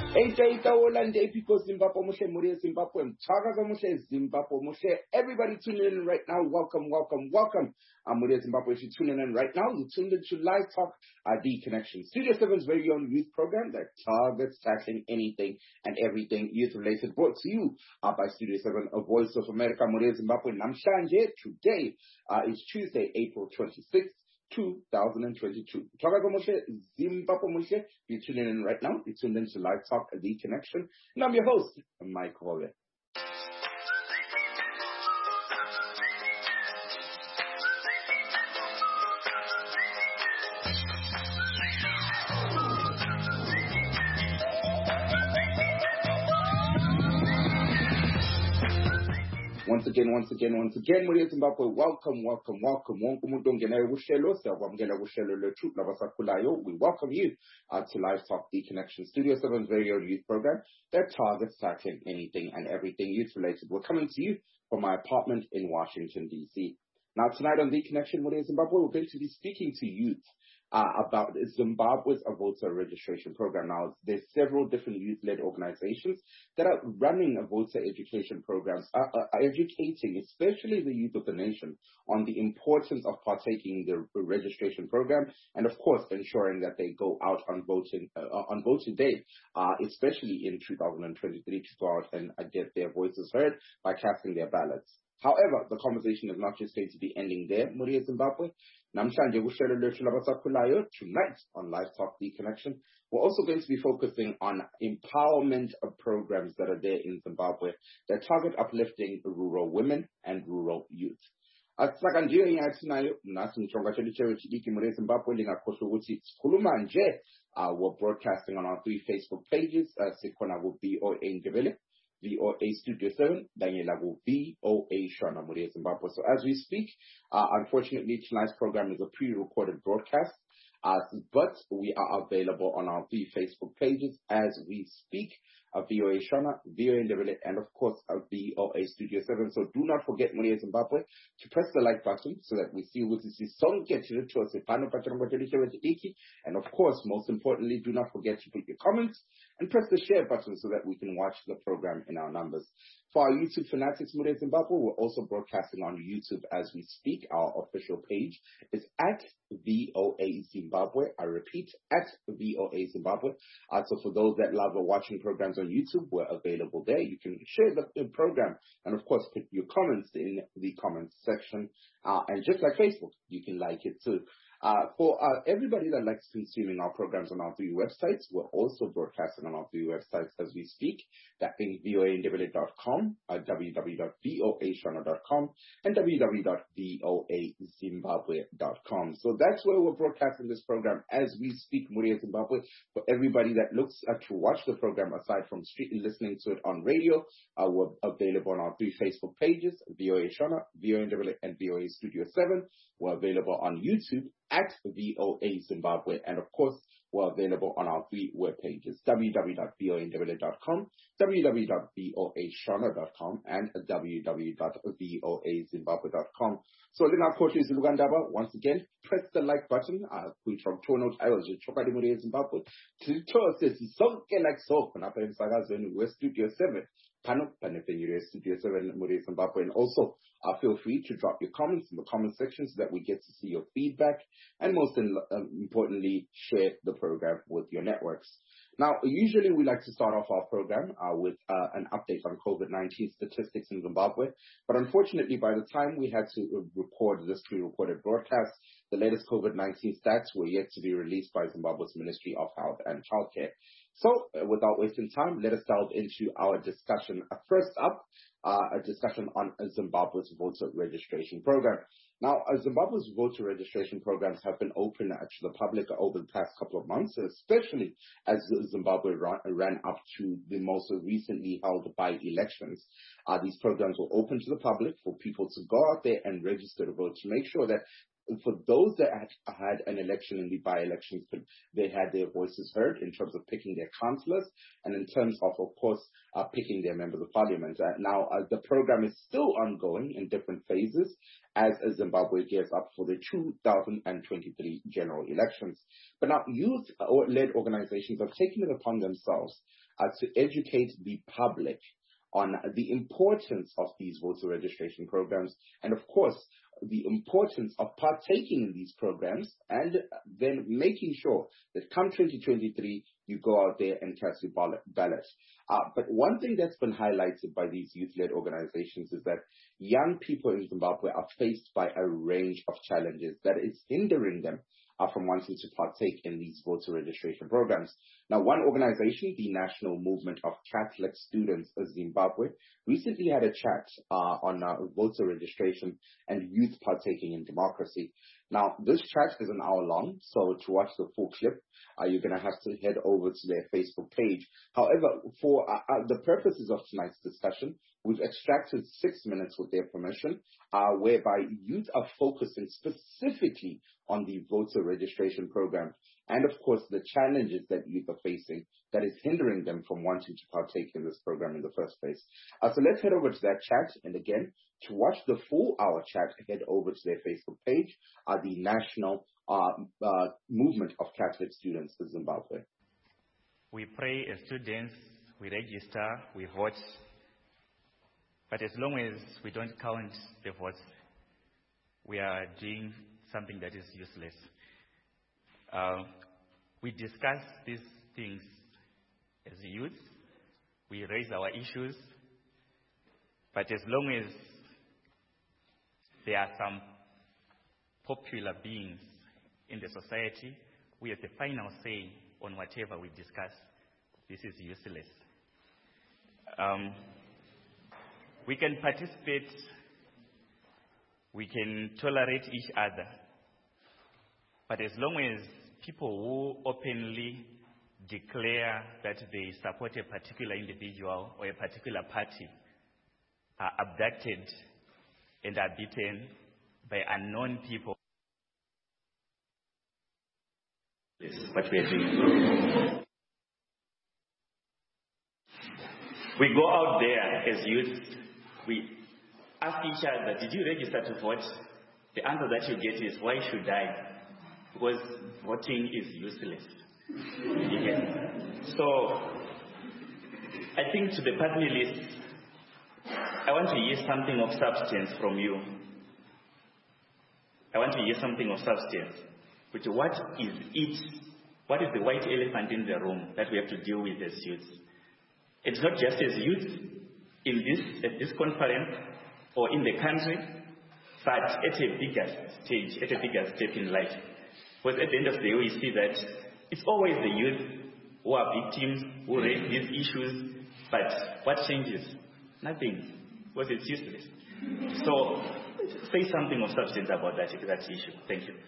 Eita Olande Epico Zimbabwe Moshe Muria Zimbabwe Mtaka Moshe Zimbabwe Moshe. Everybody tuning in right now. Welcome. I'm Muria Zimbabwe. If you're tuning in right now, you're tuned into Live Talk, the Connection. Studio 7's very own youth program that targets tackling anything and everything youth related. Brought to you by Studio 7, a Voice of America. Muria Zimbabwe Namshanje. Today is Tuesday, April 26th. 2022. Zimbabwe Moshe. You're tuning in right now. You're tuned into Live Talk, The Connection. And I'm your host, Mike Holle. Once again, Muria Zimbabwe, welcome. We welcome you to Live Talk, The Connection, Studio 7's very own youth program that targets tackling anything and everything youth related. We're coming to you from my apartment in Washington, D.C. Now, tonight on The Connection, Muria Zimbabwe, we're going to be speaking to youth about Zimbabwe's voter registration program. Now, there's several different youth-led organizations that are running voter education programs, educating especially the youth of the nation on the importance of partaking in the registration program, and of course ensuring that they go out on voting day, especially in 2023, to go out and get their voices heard by casting their ballots. However, the conversation is not just going to be ending there, Muria Zimbabwe. Tonight on Live Talk, The Connection, we're also going to be focusing on empowerment of programs that are there in Zimbabwe that target uplifting rural women and rural youth. We're broadcasting on our 3 Facebook pages, Sikona will be or in VOA Studio 7, Daniela VOA Shona Muria Zimbabwe. So as we speak, unfortunately, tonight's program is a pre-recorded broadcast, but we are available on our 3 Facebook pages as we speak. VOA Shona, VOA Ndebele, and of course VOA Studio 7. So do not forget, Muria Zimbabwe, to press the like button so that we see what is song get to us. And of course, most importantly, do not forget to put your comments and press the share button so that we can watch the program in our numbers. For our YouTube fanatics, Muria Zimbabwe, we're also broadcasting on YouTube as we speak. Our official page is at VOA Zimbabwe. I repeat, at VOA Zimbabwe. So for those that love watching programs on YouTube, we're available there. You can share the program and, of course, put your comments in the comments section. And just like Facebook, you can like it too. For everybody that likes consuming our programs on our 3 websites, we're also broadcasting on our 3 websites as we speak. That being voaindebele.com, www.voashona.com, and www.voazimbabwe.com. So that's where we're broadcasting this program as we speak, Muria Zimbabwe. For everybody that looks to watch the program aside from strictly listening to it on radio, we're available on our 3 Facebook pages, VOA Shona, VOA Ndebele, and VOA Studio 7. We're available on YouTube at VOA Zimbabwe, and of course, we're available on our 3 web pages, www.voaindebele.com, www.voashona.com, and www.voazimbabwe.com. So, once again, press the like button. I was just talking about Zimbabwe. To like so, we're Studio 7. Studio 7 Muria Zimbabwe, and also feel free to drop your comments in the comment section so that we get to see your feedback, and most importantly, share the program with your networks. Now, usually we like to start off our program with an update on COVID-19 statistics in Zimbabwe, but unfortunately, by the time we had to record this pre-recorded broadcast, the latest COVID-19 stats were yet to be released by Zimbabwe's Ministry of Health and Childcare. So, without wasting time, let us delve into our discussion. First up, a discussion on Zimbabwe's voter registration program. Now, Zimbabwe's voter registration programs have been open to the public over the past couple of months, especially as Zimbabwe ran up to the most recently held by-elections. These programs were open to the public for people to go out there and register to vote to make sure that for those that had an election in the by-elections, they had their voices heard in terms of picking their councillors and in terms of course, picking their members of parliament. Now, the program is still ongoing in different phases as Zimbabwe gears up for the 2023 general elections. But now, youth-led organizations have taken it upon themselves to educate the public on the importance of these voter registration programs and, of course, the importance of partaking in these programs and then making sure that come 2023, you go out there and cast your ballot. But one thing that's been highlighted by these youth-led organizations is that young people in Zimbabwe are faced by a range of challenges that is hindering them from wanting to partake in these voter registration programs. Now, one organization, the National Movement of Catholic Students of Zimbabwe, recently had a chat on voter registration and youth partaking in democracy. Now, this chat is an hour long, so to watch the full clip, you're going to have to head over to their Facebook page. However, for the purposes of tonight's discussion, we've extracted 6 minutes with their permission, whereby youth are focusing specifically on the voter registration program and, of course, the challenges that youth are facing that is hindering them from wanting to partake in this program in the first place. So let's head over to that chat. And again, to watch the full hour chat, head over to their Facebook page, the National Movement of Catholic Students of Zimbabwe. We pray as students, we register, we vote. But as long as we don't count the votes, we are doing something that is useless. We discuss these things as youth. We raise our issues. But as long as there are some popular beings in the society, we have the final say on whatever we discuss. This is useless. We can participate, we can tolerate each other, but as long as people who openly declare that they support a particular individual or a particular party are abducted and are beaten by unknown people, this is what we are doing. We go out there as youth, we ask each other, did you register to vote? The answer that you get is, why should I? Because voting is useless. So, I think to the party list, I want to hear something of substance from you. I want to hear something of substance. But what is it? What is the white elephant in the room that we have to deal with as youth? It's not just as youth at this conference or in the country, but at a bigger stage, at a bigger step in life. Because at the end of the day, we see that it's always the youth who are victims, who raise these issues, but what changes? Nothing, because it's useless. So, say something of substance about that issue. Thank you.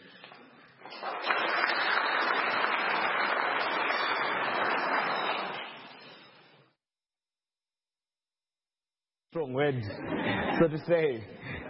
Strong word, so to say.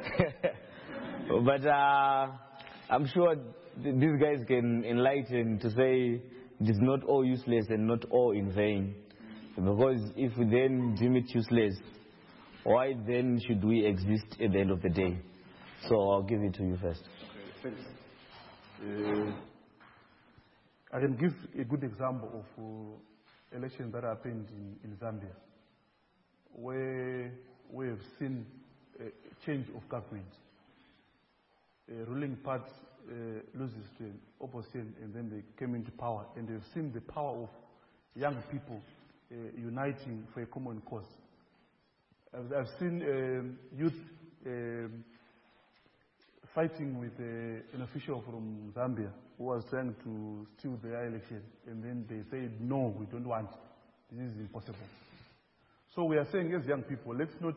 But I'm sure these guys can enlighten to say it is not all useless and not all in vain. Because if we then deem it useless, why then should we exist at the end of the day? So I'll give it to you first. Okay, thanks. I can give a good example of elections that happened in Zambia, where we have seen a change of government. A ruling party loses to an opposition, and then they came into power, and they've seen the power of young people uniting for a common cause. I've seen youth fighting with an official from Zambia who was trying to steal their election, and then they said, no, we don't want it. This is impossible. So we are saying, as young people, let's not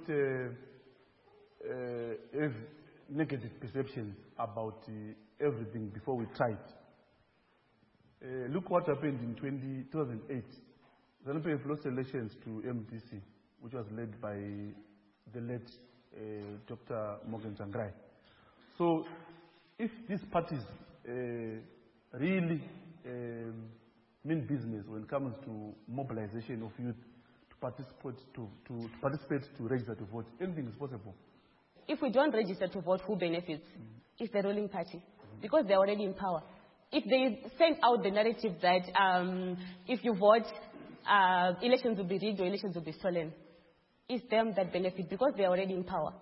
have negative perceptions about everything before we try it. Look what happened in 2008. ZANU-PF lost elections to MDC, which was led by the late Dr. Morgan Tsvangirai. So if these parties really mean business when it comes to mobilization of youth to participate to register to vote, anything is possible. If we don't register to vote, who benefits? It's the ruling party, because they're already in power. If they send out the narrative that if you vote, elections will be rigged or elections will be stolen, it's them that benefit because they're already in power.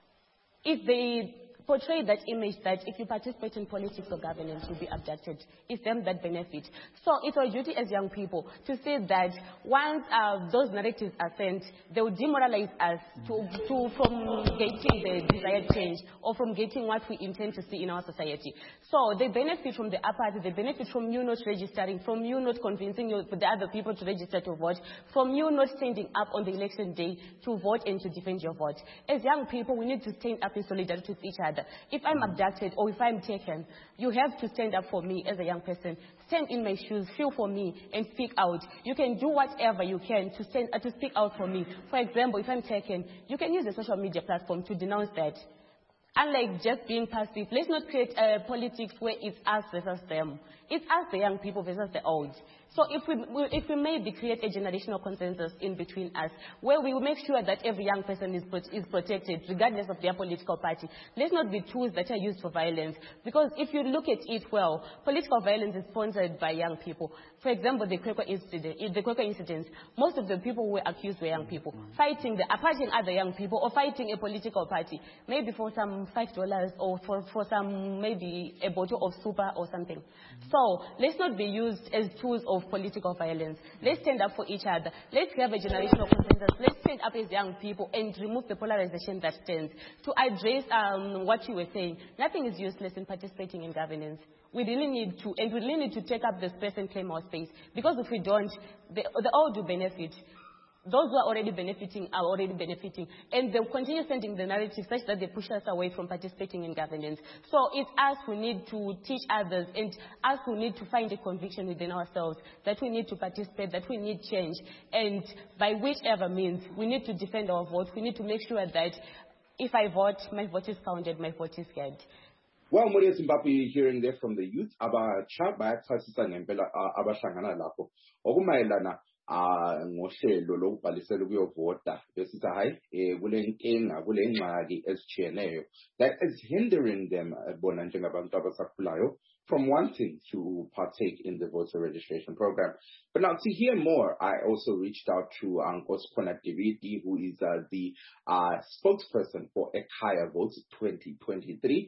If they portray that image that if you participate in politics or governance, you'll be abducted, it's them that benefit. So it's our duty as young people to say that once those narratives are sent, they will demoralize us from getting the desired change or from getting what we intend to see in our society. So they benefit from the apathy, they benefit from you not registering, from you not convincing the other people to register to vote, from you not standing up on the election day to vote and to defend your vote. As young people, we need to stand up in solidarity with each other. If I'm abducted or if I'm taken, you have to stand up for me as a young person. Stand in my shoes, feel for me, and speak out. You can do whatever you can to speak out for me. For example, if I'm taken, you can use a social media platform to denounce that. Unlike just being passive, let's not create politics where it's us versus them. It's us, the young people, versus the old. So if we maybe create a generational consensus in between us, where we will make sure that every young person is protected, regardless of their political party. Let's not be tools that are used for violence. Because if you look at it well, political violence is sponsored by young people. For example, the Quaker incidents, most of the people who were accused were young people, fighting other young people or fighting a political party, maybe for some $5 or for some, maybe a bottle of super or something. So let's not be used as tools of political violence. Let's stand up for each other. Let's have a generational consensus. Let's stand up as young people and remove the polarization that stands. To address what you were saying, nothing is useless in participating in governance. We really need to take up the space and claim our space. Because if we don't, the all do benefit. Those who are already benefiting are already benefiting. And they'll continue sending the narrative such that they push us away from participating in governance. So it's us who need to teach others and us who need to find a conviction within ourselves that we need to participate, that we need change. And by whichever means, we need to defend our vote. We need to make sure that if I vote, my vote is counted, my vote is heard. Well, Muriel Zimbabwe, hearing there from the youth, abatsha bayachasisa ngempela abahlangana lapho okumayelana ngohlelo lokubhalisela ukuyovota besithi hayi kule nkinga kule ngxaki ezitshiyeneyo that is hindering them bona njengabantu abasakhulayo from wanting to partake in the voter registration program. But now to hear more, I also reached out to Nkosikhona Dividi, who is the spokesperson for Ekhaya Votes 2023,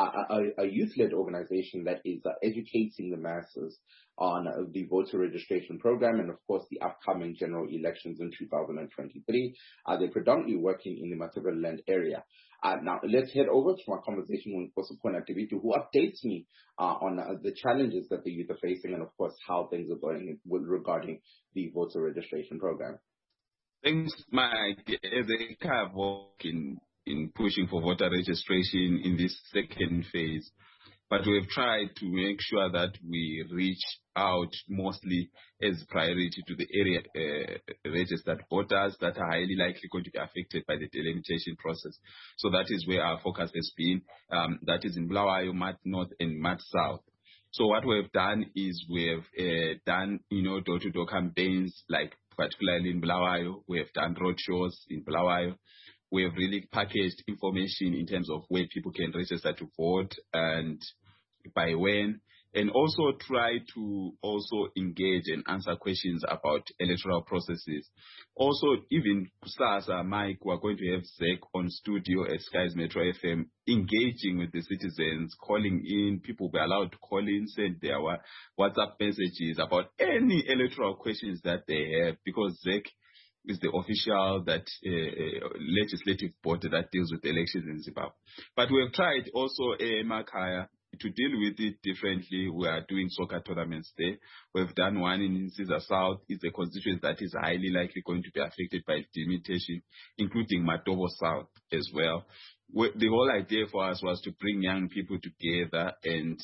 a youth-led organization that is educating the masses on the voter registration program and, of course, the upcoming general elections in 2023. They're predominantly working in the Matabeleland area. Now, let's head over to my conversation with Nkosikhona Dividi, who updates me on the challenges that the youth are facing and, of course, how things are going regarding the voter registration program. Thanks, Mike. As a car work in pushing for voter registration in this second phase, but we've tried to make sure that we reach out mostly as priority to the area registered voters that are highly likely going to be affected by the delimitation process. So that is where our focus has been. That is in Bulawayo, Mat North, and Mat South. So what we've done is we've done, door-to-door campaigns, like particularly in Bulawayo. We have done roadshows in Bulawayo. We have really packaged information in terms of where people can register to vote and by when, and also try to also engage and answer questions about electoral processes. Also, even Sasa, Mike, we're going to have Zek on studio at Skies Metro FM, engaging with the citizens, calling in. People will be allowed to call in, send their WhatsApp messages about any electoral questions that they have, because Zek is the official legislative body that deals with elections in Zimbabwe. But we have tried also Makhaya to deal with it differently. We are doing soccer tournaments there. We've done one in Caesar South. It's a constituency that is highly likely going to be affected by delimitation, including Matobo South as well. The whole idea for us was to bring young people together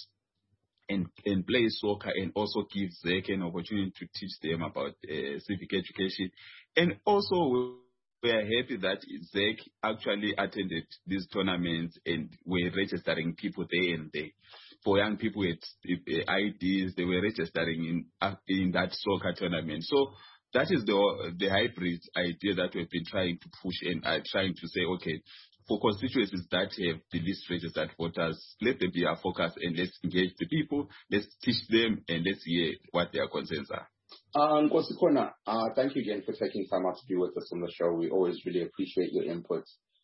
and play soccer, and also give Zek an opportunity to teach them about civic education. And also we are happy that ZEC actually attended these tournaments and were registering people there and there. For young people with IDs, they were registering in that soccer tournament. So that is the hybrid idea that we've been trying to push and trying to say, okay, for constituencies that have the least registered voters, let them be our focus and let's engage the people, let's teach them and let's hear what their concerns are. Nkosi Khona, thank you again for taking time out to be with us on the show. We always really appreciate your input.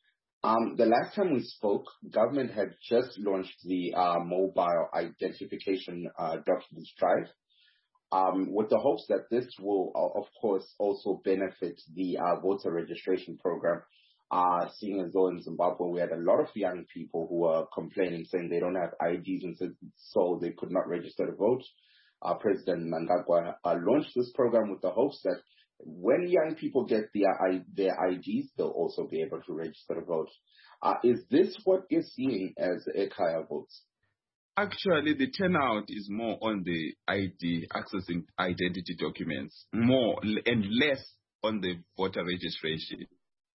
The last time we spoke, government had just launched the mobile identification documents drive, with the hopes that this will, of course, also benefit the voter registration program. Seeing as though in Zimbabwe we had a lot of young people who were complaining, saying they don't have IDs and so they could not register to vote. President Mnangagwa launched this program with the hopes that when young people get their IDs, they'll also be able to register to vote. Is this what you're seeing as Ekhaya votes? Actually, the turnout is more on the ID, accessing identity documents, more and less on the voter registration.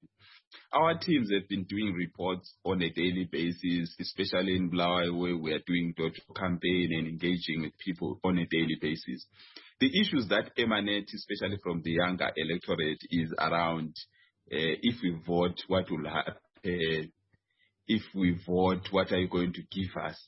Our teams have been doing reports on a daily basis, especially in Bulawayo, where we are doing door-to-door campaign and engaging with people on a daily basis. The issues that emanate, especially from the younger electorate, is around if we vote, what will happen? If we vote, what are you going to give us?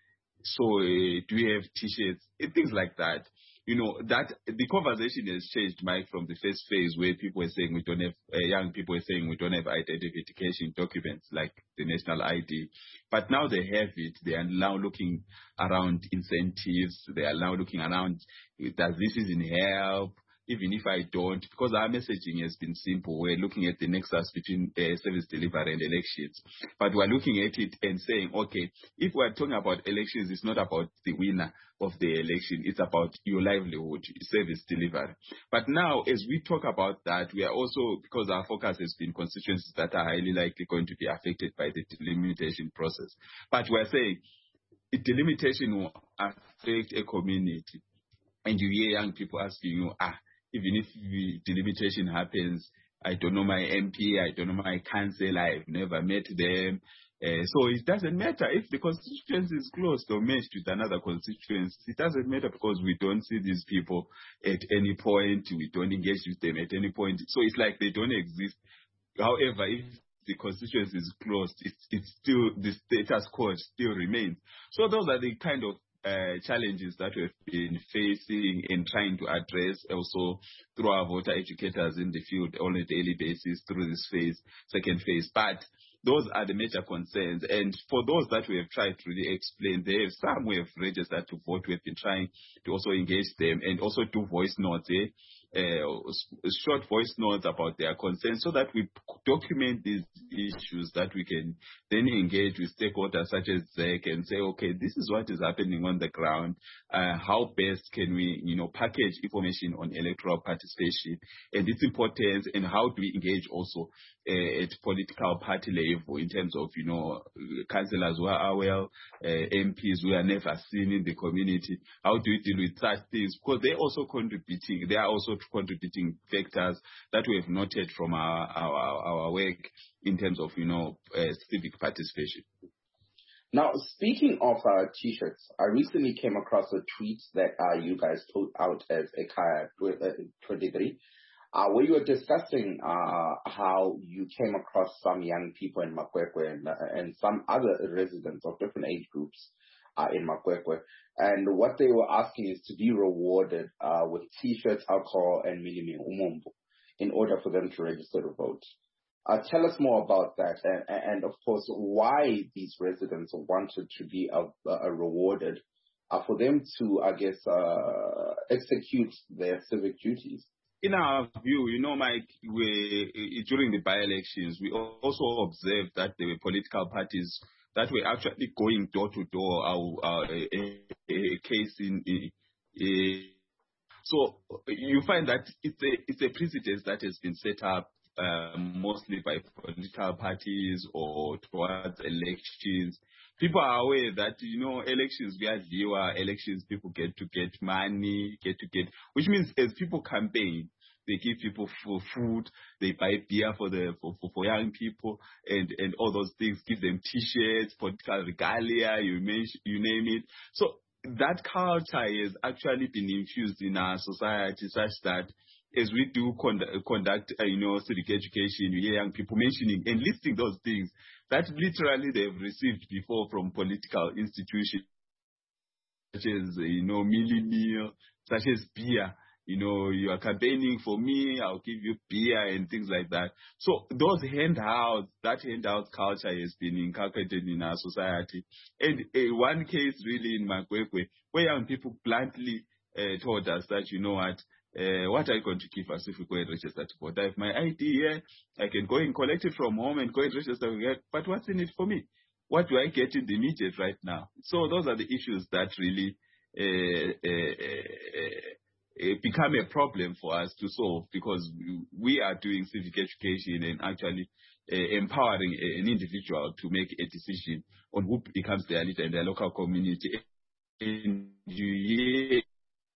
So do we have T-shirts? Things like that. You know, that the conversation has changed, Mike, from the first phase where people were saying we don't have, young people were saying we don't have identification documents like the national ID. But now they have it. They are now looking around incentives. They are now looking around, does this even help? Even if I don't, because our messaging has been simple. We're looking at the nexus between service delivery and elections. But we're looking at it and saying, okay, if we're talking about elections, it's not about the winner of the election. It's about your livelihood, service delivery. But now, as we talk about that, we are also, because our focus has been constituencies that are highly likely going to be affected by the delimitation process. But we're saying delimitation will affect a community. And you hear young people asking you, even if the delimitation happens, I don't know my MP, I don't know my council, I've never met them. So it doesn't matter if the constituency is closed or merged with another constituency. It doesn't matter because we don't see these people at any point. We don't engage with them at any point. So it's like they don't exist. However, if the constituency is closed, it's still, the status quo still remains. So those are the kind of challenges that we've been facing and trying to address also through our voter educators in the field on a daily basis through this phase, second phase. But those are the major concerns. And for those that we have tried to really explain, there some we have registered to vote. We've been trying to also engage them and also do voice notes, short voice notes about their concerns so that we document these issues that we can then engage with stakeholders such as ZEC and say, okay, this is what is happening on the ground. How best can we, package information on electoral participation and its importance, and how do we engage also at political party level in terms of, councillors who are well, MPs who are never seen in the community. How do we deal with such things? Because they are also contributing factors that we have noted from our work in terms of, civic participation. Now, speaking of T-shirts, I recently came across a tweet that you guys put out as Ekhaya 23, where you were discussing how you came across some young people in Makwekwe and some other residents of different age groups in Makwekwe. And what they were asking is to be rewarded with T-shirts, alcohol, and milimi umumbu in order for them to register to vote. Tell us more about that, and of course, why these residents wanted to be rewarded for them to, I guess, execute their civic duties. In our view, Mike, during the by-elections, we also observed that there were political parties that were actually going door to door. So you find that it's a precedent that has been set up mostly by political parties or towards elections. People are aware that, elections, we are viewer elections, people get money, which means as people campaign, they give people for food, they buy beer for young people, and all those things, give them T-shirts, political regalia, you name it. So that culture has actually been infused in our society such that as we do conduct civic education, you hear young people mentioning and listing those things that literally they've received before from political institutions, such as, mealie meal, such as beer. You are campaigning for me, I'll give you beer and things like that. So those that handout culture has been inculcated in our society. And one case really in Makwekwe, where young people bluntly told us that, what are you going to give us if we go and register to vote? I have my ID here, I can go and collect it from home and go and register again, but what's in it for me? What do I get in the immediate right now? So those are the issues that really become a problem for us to solve, because we are doing civic education and actually empowering an individual to make a decision on who becomes their leader in their local community. And you hear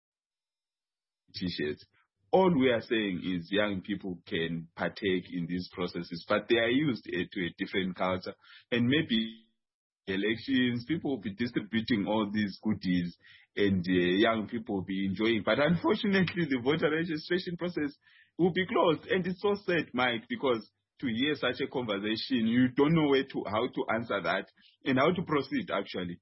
T-shirts. All we are saying is young people can partake in these processes, but they are used to a different culture. And maybe elections, people will be distributing all these goodies and young people will be enjoying. But unfortunately, the voter registration process will be closed. And it's so sad, Mike, because to hear such a conversation, you don't know how to answer that and how to proceed, actually,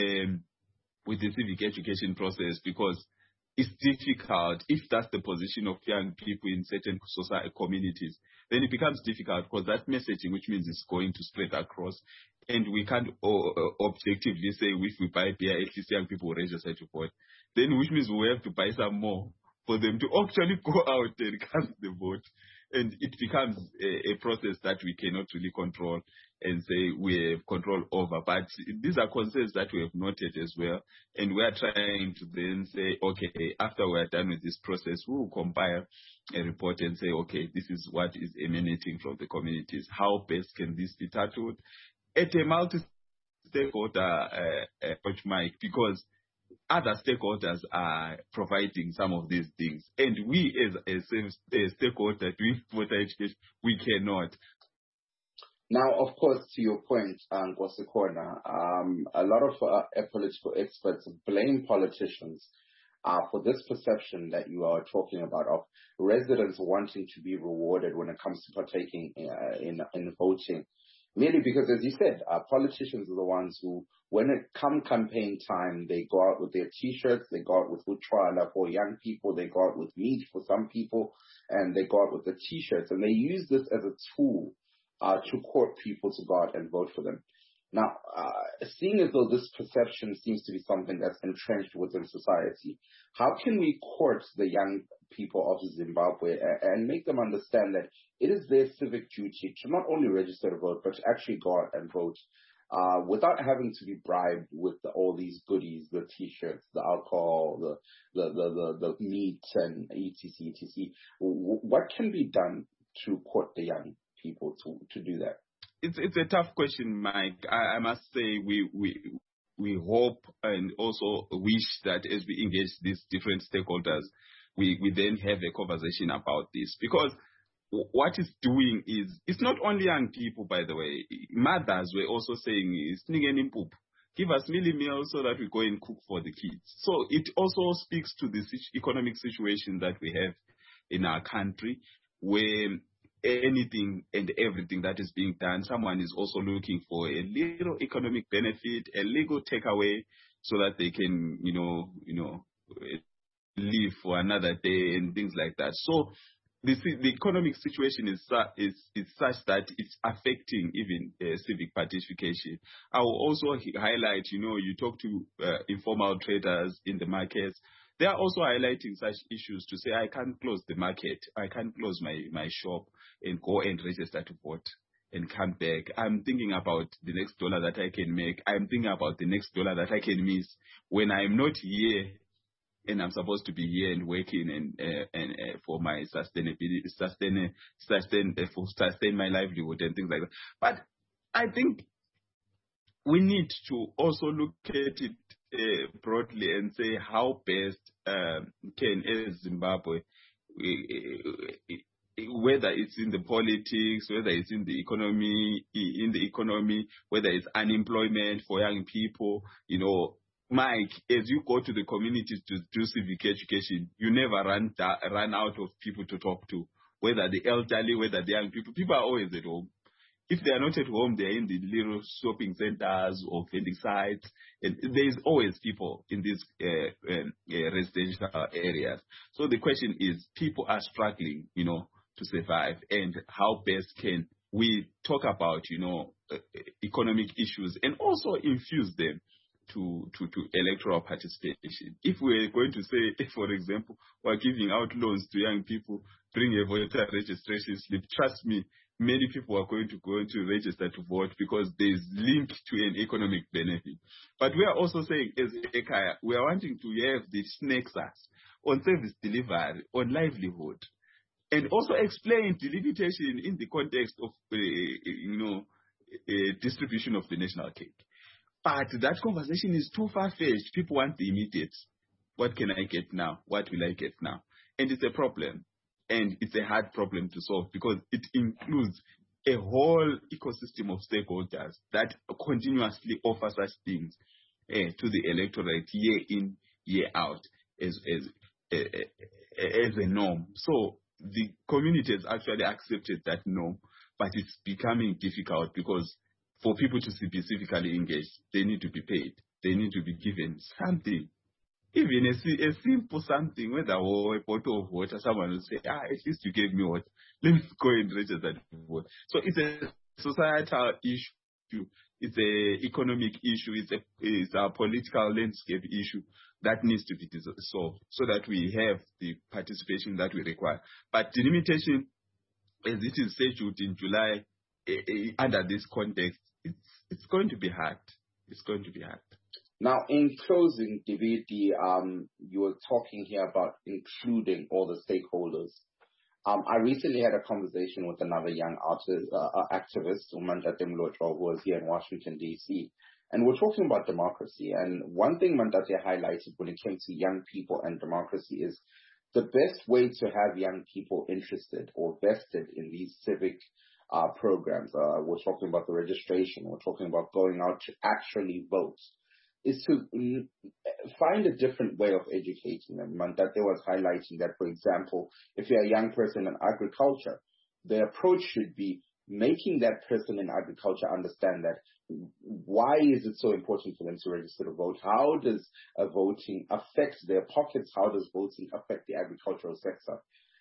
with the civic education process, because it's difficult. If that's the position of young people in certain society communities, then it becomes difficult, because that messaging, which means it's going to spread across, and we can't objectively say if we buy beer, at least young people will register to vote. Then which means we have to buy some more for them to actually go out and cast the vote. And it becomes a process that we cannot really control and say we have control over. But these are concerns that we have noted as well. And we are trying to then say, okay, after we are done with this process, we will compile a report and say, okay, this is what is emanating from the communities. How best can this be tackled at a multi-stakeholder approach, Mike, because other stakeholders are providing some of these things. And we as a stakeholder doing voter education, we cannot. Now, of course, to your point, Nkosikhona, a lot of political experts blame politicians for this perception that you are talking about of residents wanting to be rewarded when it comes to partaking in voting. Merely because, as you said, politicians are the ones who, when it comes campaign time, they go out with their T-shirts, they go out with Utrala for young people, they go out with meat for some people, and they go out with the T-shirts, and they use this as a tool to court people to go out and vote for them. Now, seeing as though this perception seems to be something that's entrenched within society, how can we court the young people of Zimbabwe and make them understand that it is their civic duty to not only register to vote, but to actually go out and vote without having to be bribed with all these goodies, the T-shirts, the alcohol, the meat, and etc. What can be done to court the young people to do that? It's a tough question, Mike. I must say we hope and also wish that as we engage these different stakeholders, we then have a conversation about this. Because what it's doing is, it's not only young people, by the way. Mothers were also saying, give us mealie meals so that we go and cook for the kids. So it also speaks to the economic situation that we have in our country, where anything and everything that is being done, someone is also looking for a little economic benefit, a legal takeaway, so that they can, live for another day and things like that. So the economic situation is such that it's affecting even civic participation. I will also highlight, you talk to informal traders in the markets. They are also highlighting such issues to say, I can't close the market, I can't close my shop and go and register to vote and come back. I'm thinking about the next dollar that I can make. I'm thinking about the next dollar that I can miss when I'm not here and I'm supposed to be here and working and for my sustainability, sustain my livelihood and things like that. But I think we need to also look at it broadly and say how best can, as Zimbabwe, whether it's in the politics, whether it's in the economy, whether it's unemployment for young people, Mike, as you go to the communities to do civic education, you never run out of people to talk to, whether the elderly, whether the young people. People are always at home. If they are not at home, they're in the little shopping centers or vending sites. And there's always people in these residential areas. So the question is, people are struggling, to survive, and how best can we talk about, economic issues and also infuse them to electoral participation. If we're going to say, for example, we're giving out loans to young people, bring a voter registration slip, trust me, many people are going to register to vote because there's linked to an economic benefit. But we are also saying, as EKAYA, we are wanting to have this nexus on service delivery, on livelihood, and also explain the limitation in the context of, distribution of the national cake. But that conversation is too far-fetched. People want the immediate. What can I get now? What will I get now? And it's a problem. And it's a hard problem to solve because it includes a whole ecosystem of stakeholders that continuously offer such things to the electorate year in, year out as a norm. So the community has actually accepted that norm, but it's becoming difficult because for people to specifically engage, they need to be paid. They need to be given something. Even a simple something, whether a bottle of water, someone will say, at least you gave me water. Let me go and register that vote. So it's a societal issue. It's an economic issue. It's a political landscape issue that needs to be solved so that we have the participation that we require. But the limitation, as it is scheduled in July, under this context, it's going to be hard. It's going to be hard. Now, in closing, Dividi, you were talking here about including all the stakeholders. I recently had a conversation with another young activist, Mandate Mlotshwa, who was here in Washington, D.C., and we're talking about democracy. And one thing Mandate highlighted when it came to young people and democracy is the best way to have young people interested or vested in these civic programs. We're talking about the registration. We're talking about going out to actually vote. Is to find a different way of educating them. Mandate was highlighting that, for example, if you're a young person in agriculture, the approach should be making that person in agriculture understand that why is it so important for them to register to vote? How does voting affect their pockets? How does voting affect the agricultural sector?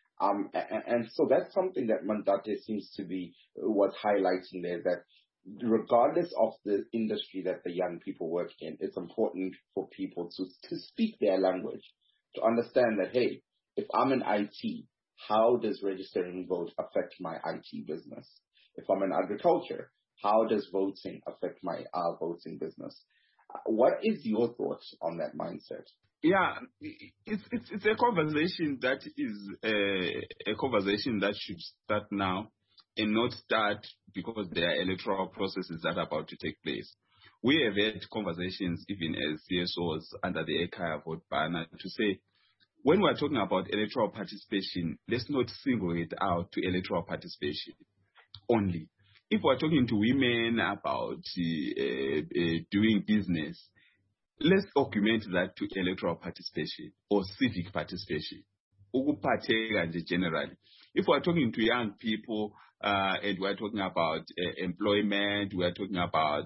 And so that's something that Mandate seems to be what's highlighting there, that regardless of the industry that the young people work in, it's important for people to speak their language, to understand that, hey, if I'm in IT, how does registering vote affect my IT business? If I'm in agriculture, how does voting affect my voting business? What is your thoughts on that mindset? Yeah, it's a conversation that is a conversation that should start now and not start because there are electoral processes that are about to take place. We have had conversations even as CSOs under the EKAYA vote banner to say, when we're talking about electoral participation, let's not single it out to electoral participation only. If we're talking to women about doing business, let's augment that to electoral participation or civic participation. Generally. If we're talking to young people and we're talking about employment, we're talking about,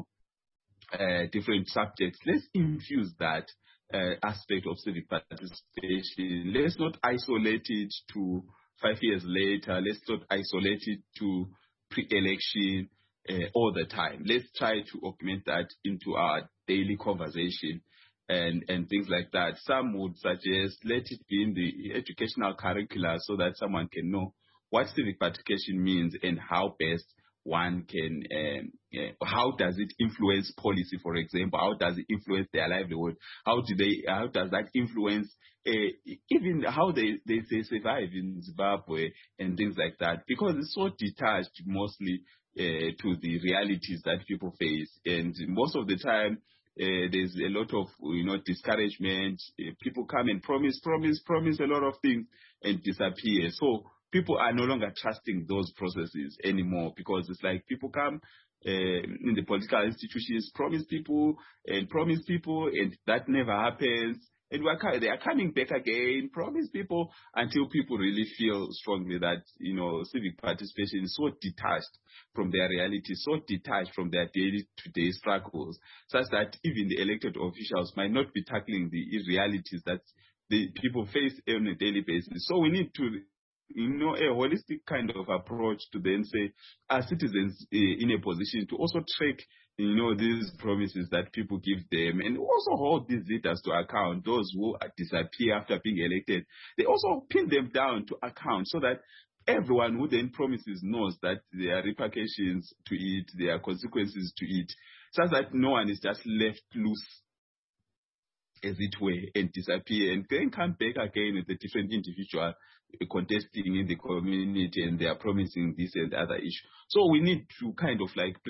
different subjects, let's infuse that aspect of civic participation. Let's not isolate it to 5 years later. Let's not isolate it to pre-election all the time. Let's try to augment that into our daily conversation and things like that. Some would suggest let it be in the educational curricula so that someone can know what civic participation means and how best one can, how does it influence policy, for example? How does it influence their livelihood? How does that influence even how they survive in Zimbabwe and things like that? Because it's so detached mostly to the realities that people face. And most of the time, there's a lot of, discouragement. People come and promise a lot of things and disappear. So people are no longer trusting those processes anymore, because it's like people come in the political institutions, promise people, and that never happens. And they are coming back again, promise people, until people really feel strongly that, civic participation is so detached from their reality, so detached from their day-to-day struggles, such that even the elected officials might not be tackling the realities that the people face on a daily basis. So we need to, a holistic kind of approach to then say, are citizens in a position to also track, these promises that people give them, and also hold these leaders to account, those who disappear after being elected. They also pin them down to account, so that everyone who then promises knows that there are repercussions to it, there are consequences to it, such that no one is just left loose, as it were, and disappear, and then come back again with a different individual contesting in the community, and they are promising this and other issue. So we need to kind of like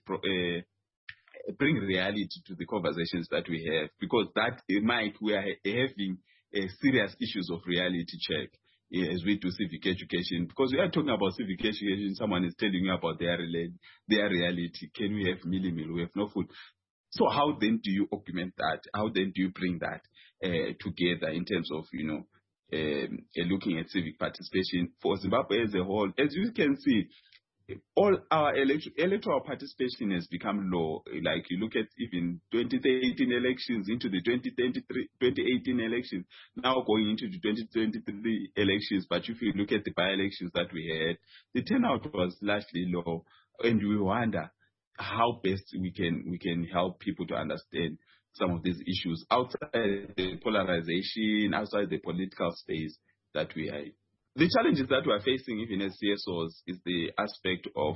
bring reality to the conversations that we have, because that we are having serious issues of reality check as we do civic education. Because we are talking about civic education, someone is telling you about their reality. Can we have meal? We have no food. So how then do you augment that? How then do you bring that together in terms of, looking at civic participation for Zimbabwe as a whole? As you can see, all our electoral participation has become low. Like you look at even 2018 elections into the 2018 elections, now going into the 2023 elections. But if you look at the by-elections that we had, the turnout was largely low, and we wonder how best we can help people to understand some of these issues outside the polarization, outside the political space that we are in. The challenges that we are facing even as CSOs is the aspect of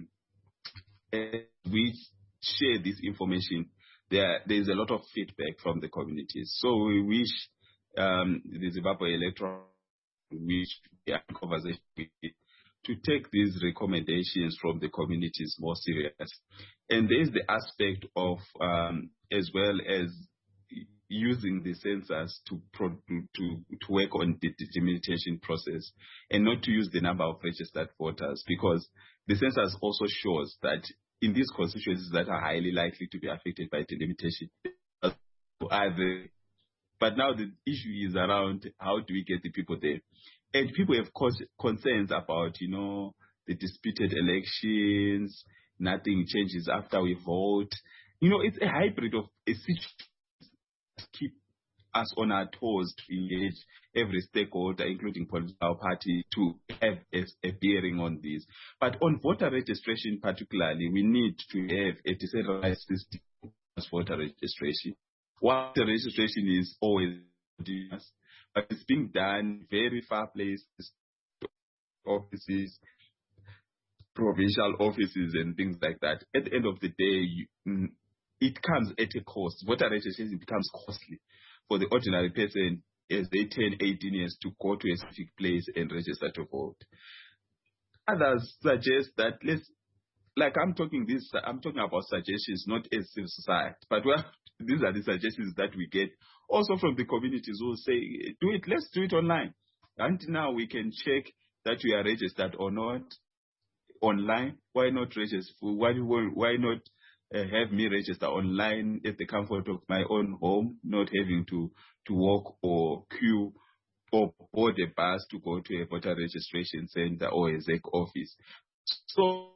we share this information. There is a lot of feedback from the communities. So we wish the Zimbabwe electoral, which we are in conversation with, to take these recommendations from the communities more serious. And there is the aspect of, as well as using the census to work on the delimitation process, and not to use the number of registered voters, because the census also shows that in these constituencies that are highly likely to be affected by delimitation, but now the issue is around how do we get the people there. And people have concerns about, the disputed elections, nothing changes after we vote. It's a hybrid of a situation that keep us on our toes to engage every stakeholder, including political party, to have a bearing on this. But on voter registration particularly, we need to have a decentralized system as voter registration. Voter registration is always continuous, but it's being done very far places, offices, provincial offices, and things like that. At the end of the day, it comes at a cost. Voter registration becomes costly for the ordinary person as they turn 18 years to go to a specific place and register to vote. Others suggest that I'm talking about suggestions not as civil society, but these are the suggestions that we get also from the communities who say, let's do it online. And now we can check that we are registered or not online. Why not register? Why not have me register online at the comfort of my own home, not having to walk or queue or board a bus to go to a voter registration center or a ZEC office? So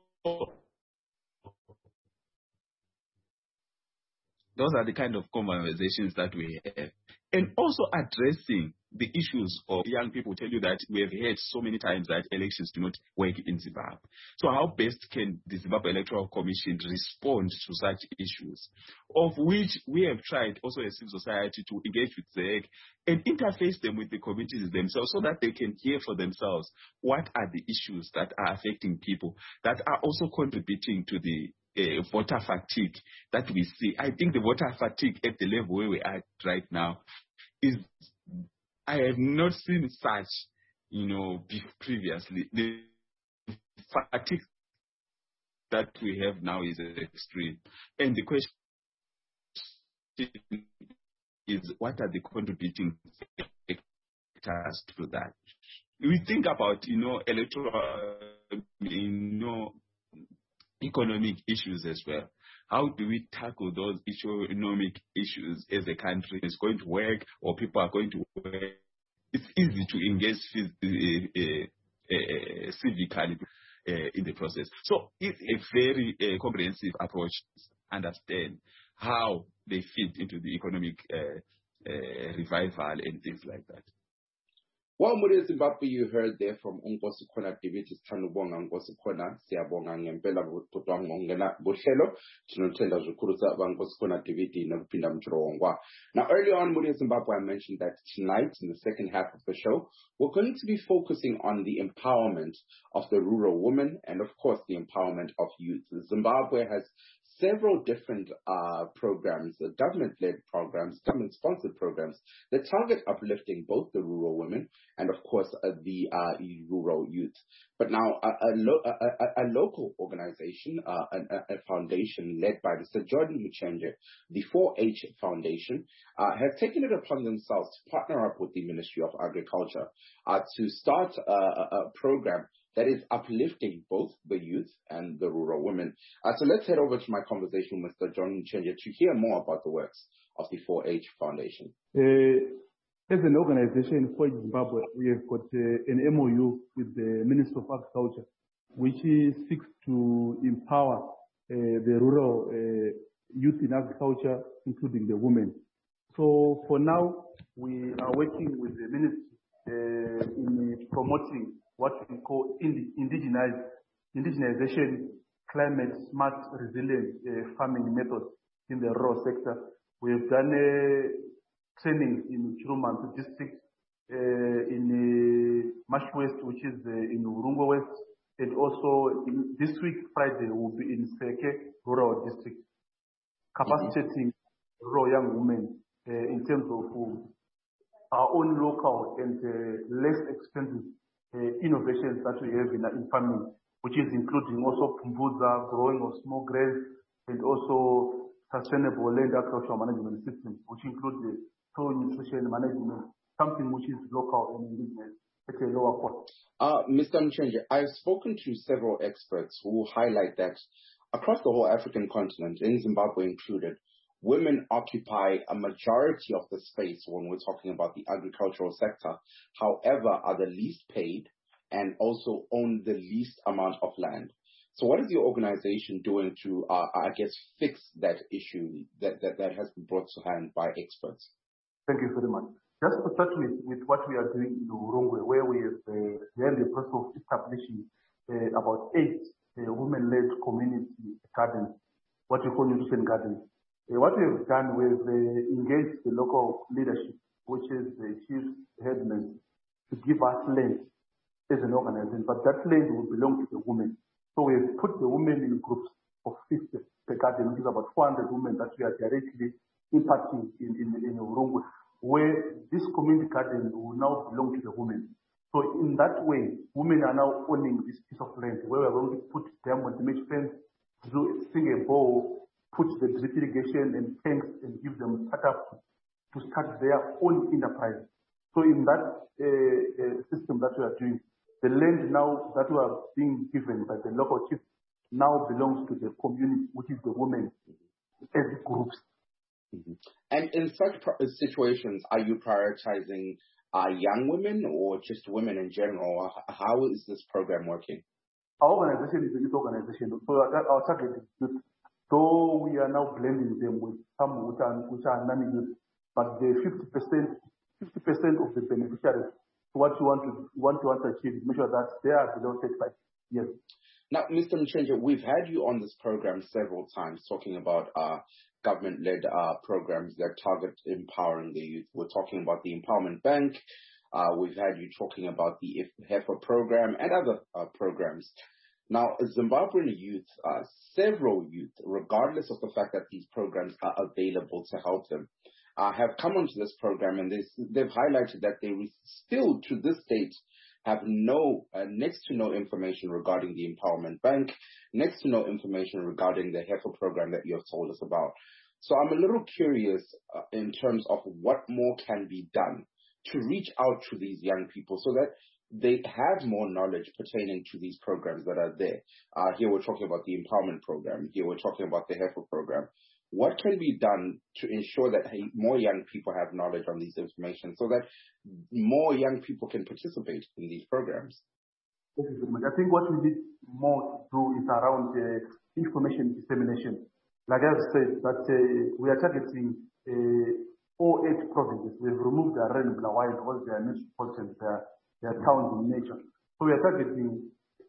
those are the kind of conversations that we have. And also addressing the issues of young people tell you that we have heard so many times that elections do not work in Zimbabwe. So how best can the Zimbabwe Electoral Commission respond to such issues, of which we have tried also as civil society to engage with ZEC and interface them with the communities themselves, so that they can hear for themselves what are the issues that are affecting people, that are also contributing to the voter fatigue that we see. I think the voter fatigue at the level where we are right now is, I have not seen such, previously. The fatigue that we have now is extreme. And the question is, what are the contributing factors us to that. We think about, electoral, economic issues as well. How do we tackle those economic issues as a country? It's going to work, or people are going to work. It's easy to engage civically in the process. So it's a very comprehensive approach to understand how they fit into the economic revival and things like that. Well, Muri Zimbabwe, you heard there from Nkosikhona David Sithandubonga Nkosikhona siyabonga ngempela kodwa ngongena bohlelo sinothenda ukukhulisa abankosikhona David nokuphinda mjongwa. Now earlier on, Muri Zimbabwe, I mentioned that tonight in the second half of the show we're going to be focusing on the empowerment of the rural woman and of course the empowerment of youth. Zimbabwe has several different programs, government-led programs, government-sponsored programs that target uplifting both the rural women and, of course, the rural youth. But now a local organization, a foundation led by Mr. Jordan Muchenje, the 4H Foundation, has taken it upon themselves to partner up with the Ministry of Agriculture to start a program that is uplifting both the youth and the rural women. So let's head over to my conversation with Mr. John Muchenje to hear more about the works of the 4H Foundation. As an organization for Zimbabwe, we have got an MOU with the Ministry of Agriculture, which seeks to empower the rural youth in agriculture, including the women. So for now, we are working with the ministry in promoting what we call indigenization, climate smart, resilient farming methods in the rural sector. We have done training in Chirumantu district, in Mash West, which is in Urungo West, and also this week, Friday, will be in Seke Rural District, capacitating rural young women in terms of our own local and less expensive innovations that we have in farming, which is including also Pumbuza, growing of small grains, and also sustainable land agricultural management systems, which include the soil nutrition management, something which is local and indigenous at a lower cost. Mr. Muchenje, I've spoken to several experts who highlight that across the whole African continent, in Zimbabwe included, women occupy a majority of the space when we're talking about the agricultural sector, however, are the least paid and also own the least amount of land. So what is your organization doing to, fix that issue that has been brought to hand by experts? Thank you very much. Just to start with what we are doing in Urungwe, where we are in the process of establishing about 8 women-led community gardens, what we call nutrition gardens. What we have done, we've engaged the local leadership, which is the chief headman, to give us land as an organization, but that land will belong to the women. So we've put the women in groups of 50 per garden, which is about 400 women that we are directly impacting in Urungwe, where this community garden will now belong to the women. So in that way, women are now owning this piece of land, where we're going to put them on the mesh fence, sing a bowl, put the drip irrigation and tanks and give them startup to start their own enterprise. So in that system that we are doing, the land now that we are being given by the local chief now belongs to the community, which is the women as groups. Mm-hmm. And in such situations, are you prioritizing young women or just women in general? How is this program working? Our organization is a youth organization, so our target is youth. So we are now blending them with some which are non-youth, but the 50% of the beneficiaries, what you want to achieve, make sure that they are below 35 years. Now, Mr. Muchenje, we've had you on this program several times talking about government-led programs that target empowering the youth. We're talking about the Empowerment Bank. We've had you talking about the HEFA program and other programs. Now, Zimbabwean youth, several youth, regardless of the fact that these programs are available to help them, have come onto this program, and they've highlighted that they still, to this date, have next to no information regarding the Empowerment Bank, next to no information regarding the HEFA program that you have told us about. So I'm a little curious in terms of what more can be done to reach out to these young people so that they have more knowledge pertaining to these programs that are there? Here we're talking about the empowerment program. Here we're talking about the HEFA program. What can be done to ensure that more young people have knowledge on these information so that more young people can participate in these programs? Thank you very much. I think what we need more to do is around information dissemination. Like I've said, that we are targeting all 8 provinces. We've removed the Aren Blawai because they are metropolitan, they are towns in nature. So we are targeting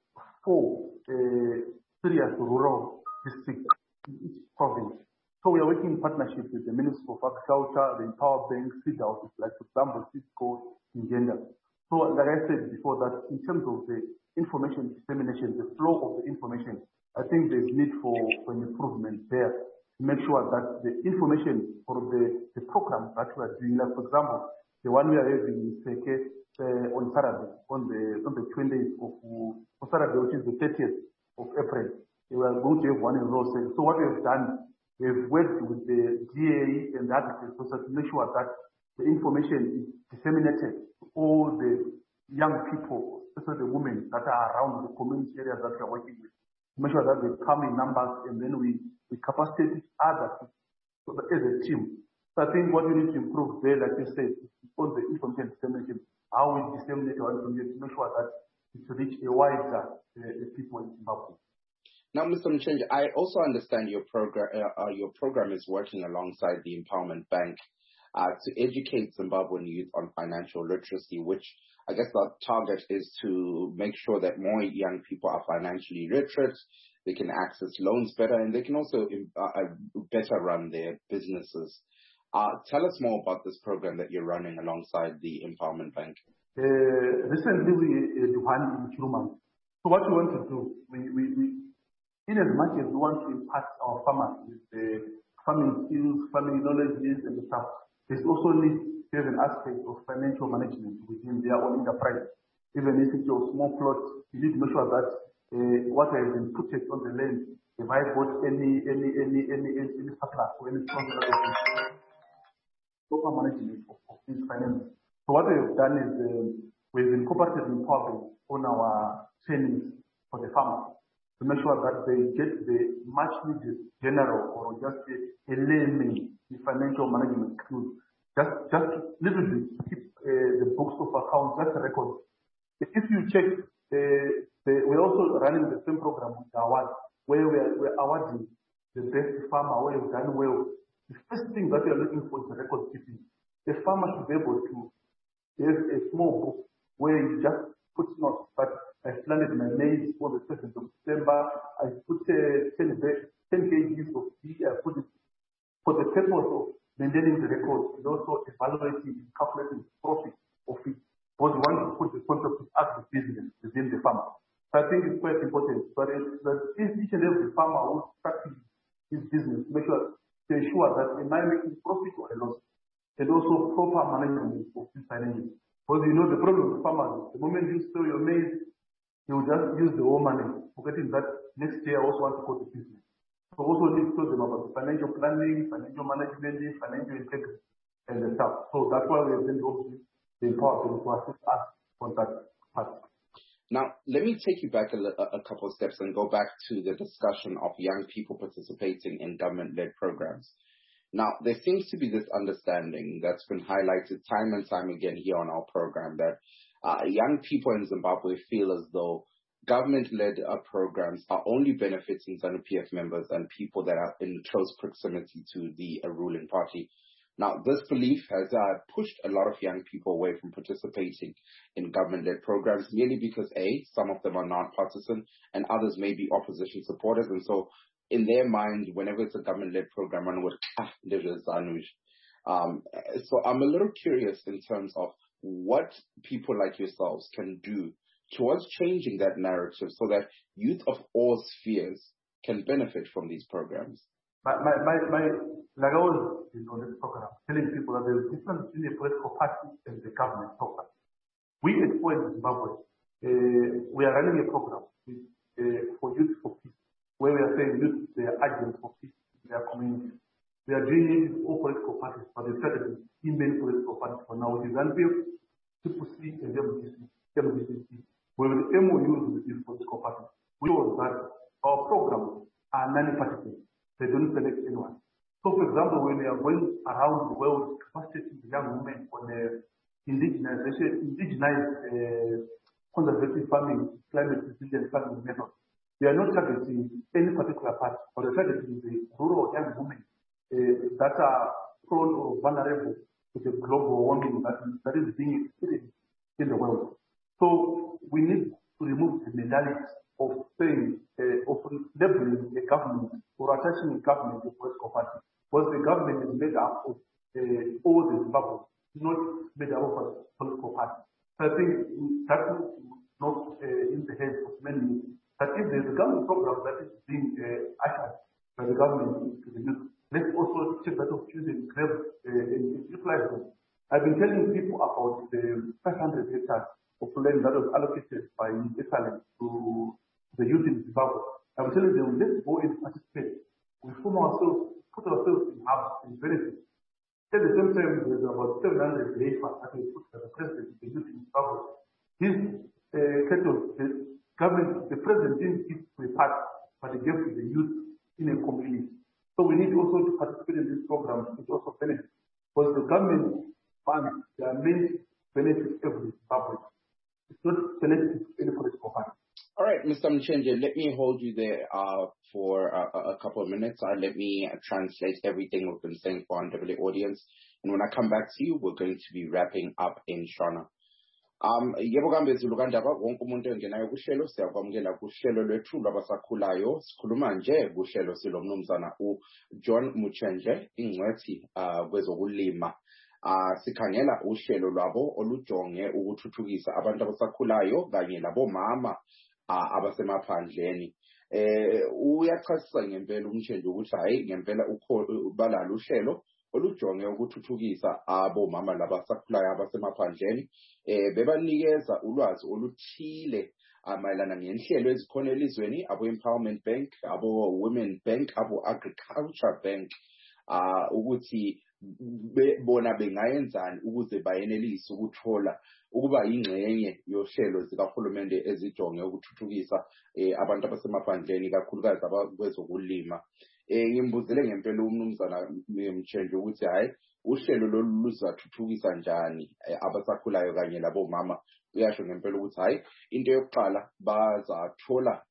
4 serious rural districts in each province. So we are working in partnership with the Ministry of Agriculture, the Empower Bank, feed houses, like for example, Cisco in Gender. So like I said before, that in terms of the information dissemination, the flow of the information, I think there's need for an improvement there to make sure that the information for the programs that we are doing, like for example, the one we are having in Seke on Saturday, on the 20th of Saturday, which is the 30th of April, we are going to have one in Roselle. So what we have done, we've worked with the DA and the agriculture process to make sure that the information is disseminated to all the young people, especially the women that are around the community areas that we are working with, to make sure that they come in numbers and then we capacitate each other so that as a team. So I think what we need to improve there, like you said, is on the information dissemination, how we disseminate our information to make sure that it reach a wider people in Zimbabwe. Now, Mr. Mchenje, I also understand your program is working alongside the Empowerment Bank to educate Zimbabwean youth on financial literacy, which I guess our target is to make sure that more young people are financially literate, they can access loans better, and they can also better run their businesses. Tell us more about this program that you're running alongside the Empowerment Bank. Recently, we had one in Chiruman. So what we want to do, in as much as we want to impact our farmers with the farming skills, farming knowledges and the stuff, there's also need to have an aspect of financial management within their own enterprise. Even if it's a small plot, you need to make sure that what has been put on the land, if I bought any surplus or any proper management of these finances. So what we've done is we've incorporated Empowerment on our trainings for the farmers, to make sure that they get the much needed general or just a layman in financial management skills. Just literally keep the books of accounts, just a record. If you check, we're also running the same program with award, where we're awarding the best farmer where you've done well. The first thing that we are looking for is the record keeping. The farmer should be able to have a small book where you just put notes, but I planted my maize for the 7th of December. I put 10 kgs of tea. I put it for the purpose of maintaining the records and also evaluating and calculating the profit of it. But we want to put the concept of agribusiness within the farmer. So I think it's quite important. But each and every farmer who practice his business, make sure to ensure that am I making profit or a loss, and also proper management of this financial. Because you know the problem with farmers, the moment you sell your maize, you will just use the whole money, forgetting that next year I also want to go to business. So also need to tell them about financial planning, financial management, financial integrity, and the stuff. So that's why we have been able to empower them to assist us on that part. Now, let me take you back a couple of steps and go back to the discussion of young people participating in government-led programs. Now, there seems to be this understanding that's been highlighted time and time again here on our program that young people in Zimbabwe feel as though government-led programs are only benefiting ZANU-PF members and people that are in close proximity to the ruling party. Now, this belief has pushed a lot of young people away from participating in government-led programs merely because, A, some of them are non-partisan and others may be opposition supporters. And so in their mind, whenever it's a government-led program, one would, there's ZANU. So I'm a little curious in terms of what people like yourselves can do towards changing that narrative so that youth of all spheres can benefit from these programs. Like I was on this program, telling people that there's a difference between a political party and the government program. We at Point Zimbabwe, we are running a program for Youth for Peace, where we are saying youth, they are agents for peace in their community. We are doing it with all political parties, but the strategy in many political parties for now. It is NPF, CCC, and MDCC. We will MOU with these political parties. We know that our programs are non-partisan. They don't select anyone. So, for example, when we are going around the world capacitating the young women on the indigenized conservative farming, climate resilient farming method, we are not targeting any particular party, but we're targeting the rural young women that are prone or vulnerable to the global warming that is being experienced in the world. So we need to remove the mentality of saying, of labeling the government or attaching the government to a political party, because the government is made up of all the Zimbabweans, not made up of a political party. So I think that is not in the heads of many. That if there's a government program that is being ushered by the government to the youth, let's also take that opportunity and grab and utilize them. I've been telling people about the 500 hectares of land that was allocated by Italy to the youth in Zimbabwe. I'm telling them, let's go and participate. We form ourselves, put ourselves in hubs and benefit. At the same time, there's about 700 acres that we put as the president of the youth in Zimbabwe. His the president didn't give to a party, but he gave to the youth in a community. So we need also to participate in this program, which also benefits. Because the government funds, they are meant to benefit every Zimbabwean. It's not benefit any political party. All right, Mr. Mchenje, let me hold you there for a couple of minutes. Let me translate everything we've been saying for our WA audience. And when I come back to you, we're going to be wrapping up in Shona. Yebo kambe Zulu kandaba wonke umuntu engenayo kuhlelo siyakwamukela kuhlelo lwethu lwabasakhulayo sikhuluma nje kuhlelo silomnumzana uJohn Mchenje ingcwethi kwezokulima sikhangela uhlelo lwabo olujonge ukuthuthukisa abantu abasakhulayo kanye labomama abasemaphandleni uyachasisa ngempela uMchenje ukuthi hayi ngempela balalo uhlelo olujonge ukuthuthukisa abomama labasakhulayo abasemaphandleni bebanikeza ulwazi oluthile mayelana ngenhlelo ezikhona elizweni abo Empowerment Bank abo Women Bank abo Agriculture Bank ukuthi bona bengayenzani ukuze bayenelise ukuthola ukuba ingxenye yohlelo zikahulumende ezijonge ukuthuthukisa abantu abasemaphandleni kakhulukazi abakwezokulima ngimbuzele ngempela umnumzana Mchenje ukuthi hayi uhlelo lolu luzathuthukisa njani abasakhulayo kanye labomama uyasho ngempela ukuthi hayi into yokuqala bazathola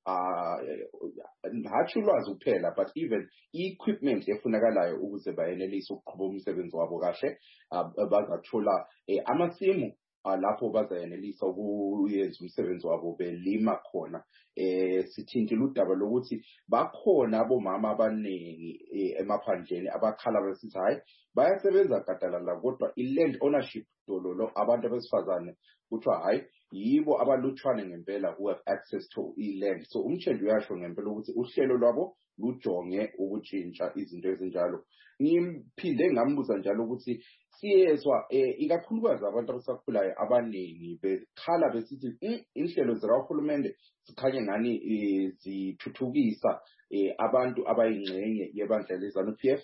hathi ulwazi kuphela but even equipment efunakalayo ukuze bayenelise ukuqhuba umsebenzi wabo kahle bazathola amasimu lapho bazayenelisa ukuyenza umsebenzi wabo belima khona sithintile udaba lokuthi bakhona abomama abaningi emaphandleni abakhala besithi hayi bayasebenza gadalala kodwa i-land ownership dololo abantu abesifazane kuthiwa hayi yibo abalutshwane ngempela who have access to i-land. So uMchenje uyasho ngempela ukuthi uhlelo lwabo lujonge ukutshintsha izinto ezinjalo. Ngiphinde ngambuza njalo ukuthi siyezwa ikakhulukazi abantu abasakhulayo abaningi bekhala besithi inhlelo zikahulumende zikhanye ngani zithuthukisa abantu abayingxenye yebandla leZANU-PF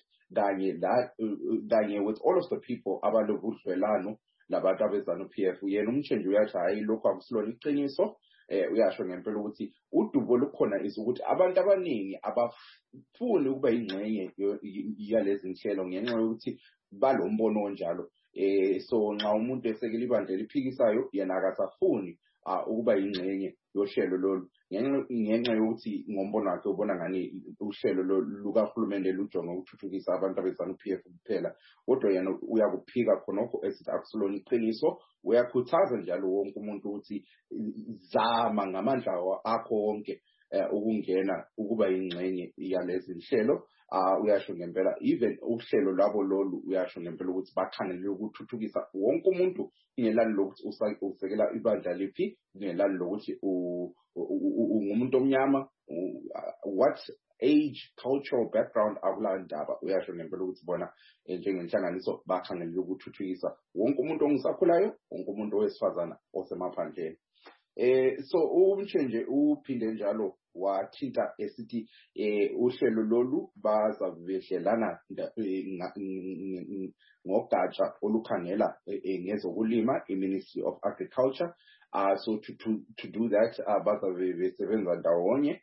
kanye with all of the people abalobudlelwano labantu abeZANU-PF. Yena uMchenje uyathi hayi lokho akusilona iqiniso uyasho ngempela ukuthi udubo lukhona ukuthi abantu abaningi abafuni ukuba ingxenye yalezi nhlelo ngenxa yokuthi balombono onjalo so nxa umuntu esekela ibandla eliphikisayo yena akasafuni ukuba ingxenye yohlelo lolu ngenxa yokuthi ngombono wakhe ubona ngani uhlelo lukahulumende lujonge ukuthuthukisa abantu abeZANU-PF kuphela kodwa yena uyakuphika khonokho esithi akusilona iqiniso uyakhuthaza njalo wonke umuntu ukuthi zama ngamandla akho wonke ukungena ukuba ingxenye yalezi nhlelo uyasho ngempela even uhlelo lwabo lolu uyasho ngempela ukuthi bakhangelele ukuthuthukisa wonke umuntu ingelani lokuthi usekela ibandla liphi ingelani lokuthi ungumuntu omnyama what age cultural background akulandaba uyasho ngempela ukuthi bona njengenhlanganiso bakhangelele ukuthuthukisa wonke umuntu ongisakhulayo wonke umuntu owesifazana osemaphandleni. So umchenje uphinde njalo wathinta esithi uhlelo lolu bazabehlelana ngogatsha olukhangela ngezokulima iMinistry of Agriculture. So to do that bazabe besebenza ndawonye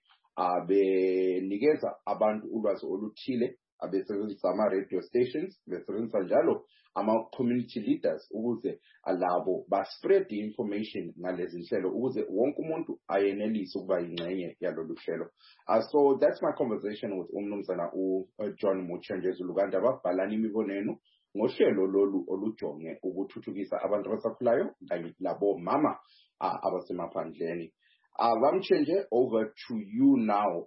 benikeza abantu ulwazi oluthile abesebenzisa ama-radio stations, besebenzisa njalo ama-community leaders ukuze labo ba-spread information ngalezi nhlelo ukuze wonke umuntu ayenelise ukuba yingxenye yalolu hlelo. So that's my conversation with umnumzana John Muthenjane Zulukwandaba. Bhalani imibono yenu ngohlelo lolu olujonge ukuthuthukisa abantu abasakhulayo kanye labo mama abasemaphandleni. Bamchenje, over to you now.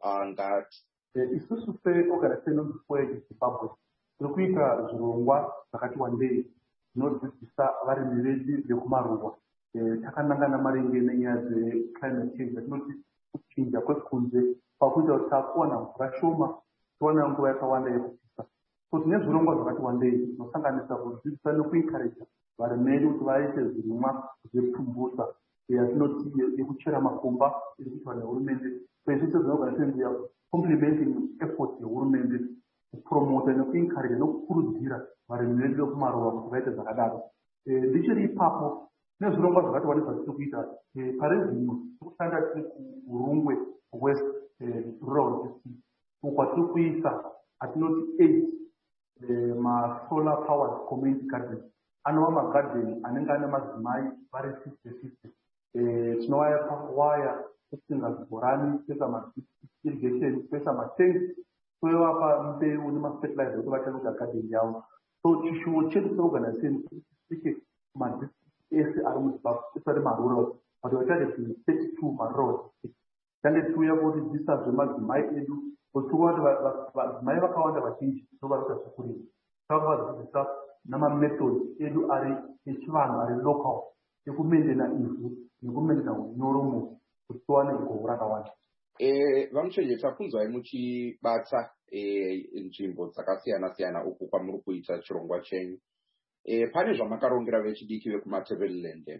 Isusu se-organization of Zimbabwe tiri zvirongwa zvakati wandei zvinodzidzisa varimi vedu vekumaruwa takanangana maringe nenyaya dzeclimate change yatinoti kuchinja kwekunze pakuita kuti takuwana mvura shoma towana nguva yakawanda yekupisa. So tine zvirongwa zvakati wandei zvinosanganisa kudzidzisa nekuencourage varimi vedu kuti vaite zvirimwa zvepfumbusa yatinoti yekuchera makomba iri kuitwa nehurumende. So izvizvo zvinoorganization complementing efforts yehurumende kupromota nekuencourage nokukurudzira varimi vedu vekumaruwa kuti vaite zvakadaro. Ndichiri ipapo nezvirongwa zvakati wandei zvatiri kuita pari zvino tiri kushanda tiri kuRungwe West Rural District uko kwatiri kuisa atinoti 8 ma-solar powered community gardens anova magarden anenge ane madzimai vari 50-50. Tinovaya kutenga zvibhorani, kuisa ma-irrigation, kuisa matengi, tovapa mbeu nemafertilizer kuti vachanoita garden yavo. So chishuwo chedu seorganization tisvike kumadistrict ese ari muZimbabwe especially marural, but vachade 32 marural districts. Tange tiuya kudzidzisa zvemadzimai edu kuti madzimai vakawanda vazhinji ndovarikuita zvekurima. Tavakuvadzidzisa namamethod edu ari echivanhu ari local ekumendena ivhu nekumendena unyoro kuti tiwane govo rakawanda. Vamchenje, takunzwai muchibata nzvimbo dzakasiyana-siyana uku kwamuri kuita chirongwa chenyu. Pane zvamakarongera vechidiki vekuMatabeleland?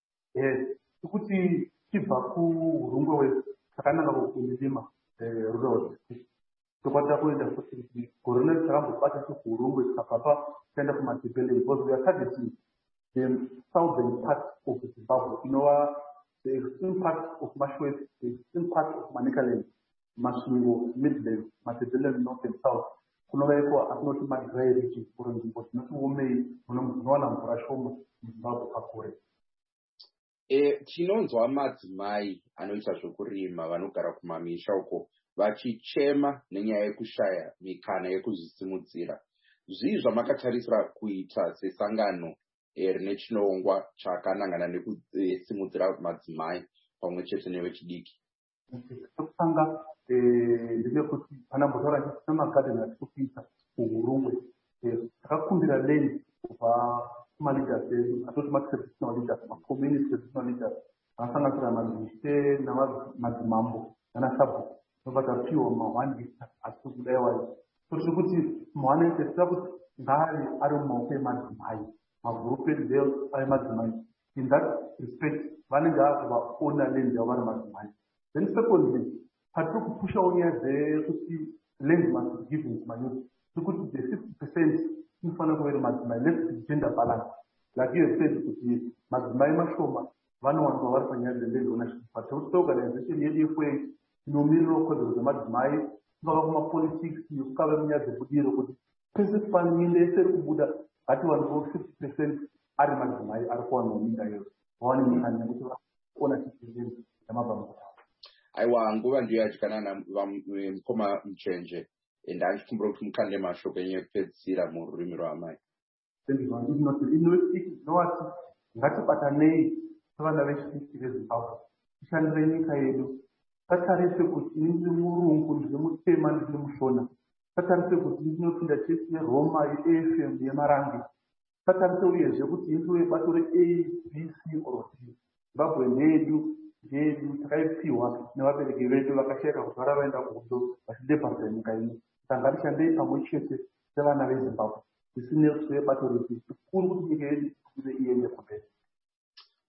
Kuti tibva kuRungwe West takananga kuKundima rural district tokwatira kuenda kuti gore rino takambobata kuRungwe tikabva taenda kuMatabeleland because we are targeting the southern part of Zimbabwe inova the extreme part of Mashwezi, the extreme part of Manicaland, Masvingo, Midland, Matabeleland, North and South. Kunovaiko atinoti madry region kuri nzvimbo dzinoti omei munowana mvura shoma muZimbabwe pakure. Tinonzwa madzimai anoita zvekurima vanogara kumamisha uko vachichema nenyaya yekushaya mikana yekuzvisimudzira. Zvii zvamakatarisira kuita sesangano rine chirongwa chakanangana nekusimudzira madzimai pamwe chete nevechidiki? Chekutanga ndechekuti panambotaura ndisina magadheni atiri kuita kuRungwe. Takakumbira land kubva kumaleaders edu atoti ma-traditional leaders, ma-community traditional leaders vanosanganisira mazvise namadzimambo nanasabhuku tobva tapiwa ma1 hectare atiri kudaiwa. So tiri kuti ma1 hectare tira kuti ngaave ari mumaoko emadzimai, magroup edu ari madzimai. In that respect vanenge vakuvaona land yavo vari madzimai. Then secondly, patiri kupushawo nyaya dzekuti land must be given to mayouth. Tiri kuti the 50% inofanira kuva iri madzimai. Let's gender balance. Like you have said, kuti madzimai mashoma vanowanikwa vari panyaya dzeland ownership. But tiri kuti organization yedu yeFOA inomirirawo kodzero dzemadzimai kungava kumapolitics nekukava munyaya dzebudiro kuti pese panyinde yese iri kubuda ngatiwanikewo 50% ari madzimai ari kuwanawo minda iyoyo vawane mukana nekuti vaona chizivi yamabva mukutaura. Aiwa, nguva ndiyo yadyikanana mukoma Mchenje, ndandichikumbira kuti mukande mashoko enyu ekupedzisira mururimi rwamai. Inoti ngatibatanei sevana vechidiki veZimbabwe tishandire nyika yedu. Tatarise kuti ndiri murungu, ndiri mutema, ndiri mushona. Tatarise kuti ndinopinda chesi yeRoma, yeAFM, yeMarange. Tatarise uyezve kuti ndiri webato reABC or C. Zimbabwe ndeyedu takaipiwa nevabereki vedu vakashayika kuti vaenda kuhondo vachidebharira nyika ino. Saka ngatishandei pamwe chete sevana veZimbabwe tisinei kuti webato repi. Zvikuru kuti nyika yedu ive iende kumberi.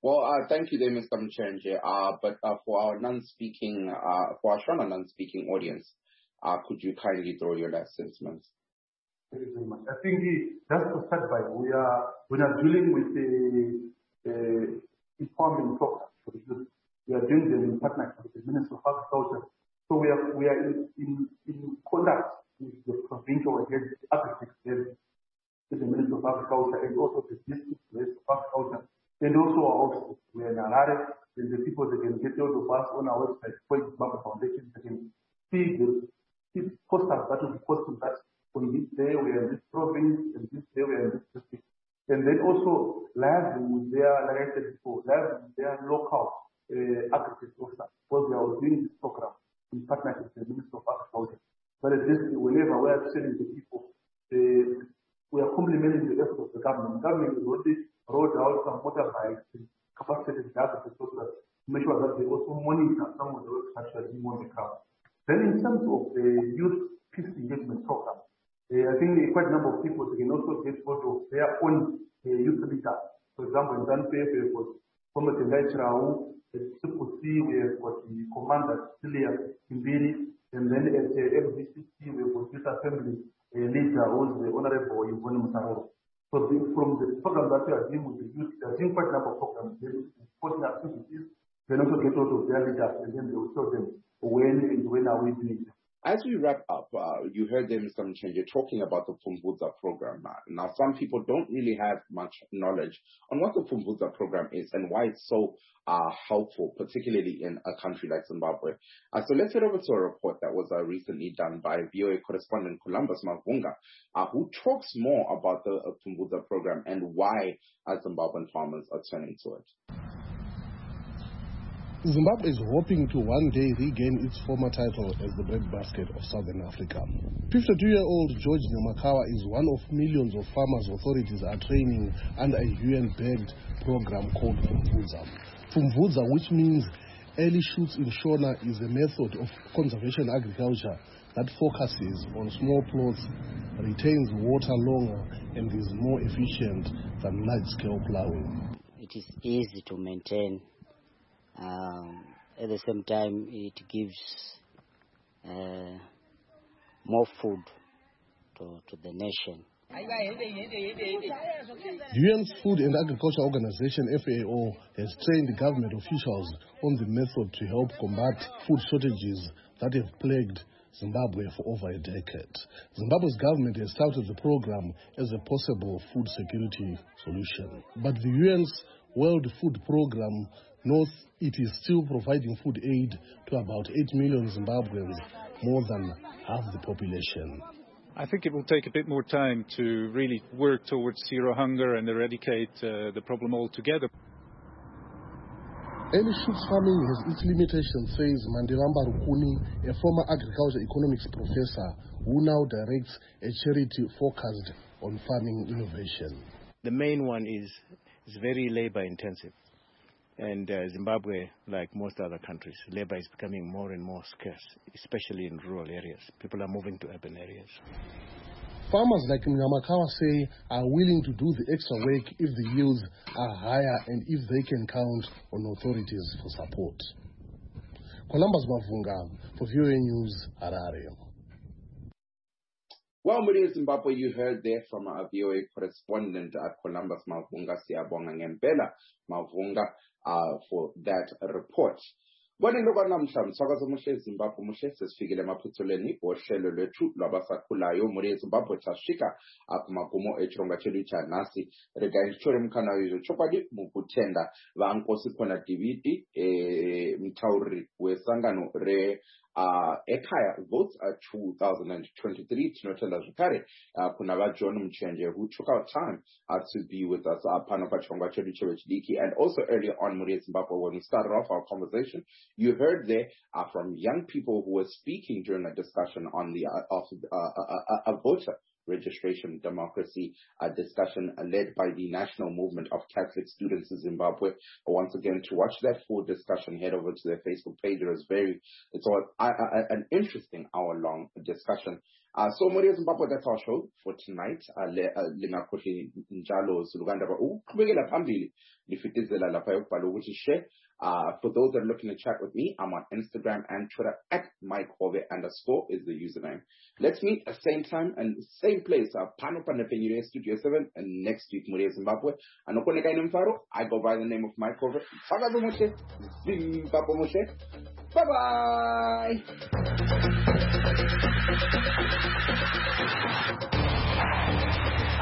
Well, thank you there, Mr. Mchenje. But for our non-speaking, for our Shona non-speaking audience, could you kindly throw your last sentiments? Thank you very much. I think just to start by, we are dealing with the informing program for the youth. We are doing them in partnership with the Ministry of Agriculture. So we are in contact with the provincial agriculture with the Ministry of Agriculture and also the district Ministry of Agriculture. And also our office. We are in Harare, and the people that can get hold of us on our website, Zimbabwe Foundation, they can see the posters that will be posted that on this day we are in this province, and this day we are in this district. And then also live with their, like I said before, live with their local agriculture officers, because we are doing this program in partnership with the Ministry of Agriculture. But at this, whenever we are sending the people, we are complementing the effort of the government. The government is already rolled out some motorbikes and capacity agriculture officers to make sure that they also monitor some of the work that are being on the ground. Then in terms of the youth peace engagement program, I think quite a number of people they can also get hold of their own youth leaders. For example, in ZANU-PF, we have got Comrade Tendai Chirau. At CCC, we have got the Commander Celia Kimbiri. And then at MDCC, we have got Youth Assembly leader, who is the Honorable Yvonne Mutaro. So from the program that we are dealing with the youth, there are quite a number of programs. They supporting activities. They also get hold of their leaders, and then they will tell them when are we doing it. As we wrap up, you heard there, Mr. Mchenje, talking about the Pfumvudza program. Now, some people don't really have much knowledge on what the Pfumvudza program is and why it's so helpful, particularly in a country like Zimbabwe. So let's head over to a report that was recently done by VOA correspondent Columbus Mavunga, who talks more about the Pfumvudza program and why Zimbabwean farmers are turning to it. Zimbabwe is hoping to one day regain its former title as the breadbasket of Southern Africa. 52-year-old George Namakawa is one of millions of farmers authorities are training under a UN-backed program called Pfumvudza. Pfumvudza, which means early shoots in Shona, is a method of conservation agriculture that focuses on small plots, retains water longer, and is more efficient than large-scale plowing. It is easy to maintain. At the same time, it gives more food to the nation. The UN's Food and Agriculture Organization, FAO, has trained government officials on the method to help combat food shortages that have plagued Zimbabwe for over a decade. Zimbabwe's government has touted the program as a possible food security solution. But the UN's World Food Program notes it is still providing food aid to about 8 million Zimbabweans, more than half the population. I think it will take a bit more time to really work towards zero hunger and eradicate the problem altogether. Early shoots farming has its limitations, says Mandelamba Rukuni, a former agriculture economics professor who now directs a charity focused on farming innovation. The main one is very labor intensive. And Zimbabwe, like most other countries, labor is becoming more and more scarce, especially in rural areas. People are moving to urban areas. Farmers like Namakawa say are willing to do the extra work if the yields are higher and if they can count on authorities for support. Columbus Mavunga for VOA News, Harare. Well, Maria Zimbabwe, you heard there from our VOA correspondent Columbus Mavunga, Siyabonga Ngempela Mavunga, for that report. Kwanilokwa namhla msakazo muhle Zimbabwe muhle sesifikile emaphuthelweni ohlelo lwethu lwabasakhulayo muri Zimbabwe tashika kumagumo echironga chedu cha nasi rega ichore mkhanayo chokwadi mukutenda vankosi khona dividi mtauri wesangano re ekhaya votes 2023 tinotenda zvakare kuna vaJohn Mchenje who took out time to be with us pano pachirongwa chedu chevechidiki. And also earlier on muri Zimbabwe, when we started off our conversation, you heard there from young people who were speaking during a discussion on the a voter Registration Democracy discussion led by the National Movement of Catholic Students in Zimbabwe. Once again, to watch that full discussion, head over to their Facebook page. It's an interesting hour-long discussion. So, Maria Zimbabwe, that's our show for tonight. For those that are looking to chat with me, I'm on Instagram and Twitter at MikeHove_ is the username. Let's meet at the same time and same place. Panopanepinure Studio 7 and next week, Maria Zimbabwe. And I go by the name of MikeHove. Zimbabwe. Bye-bye.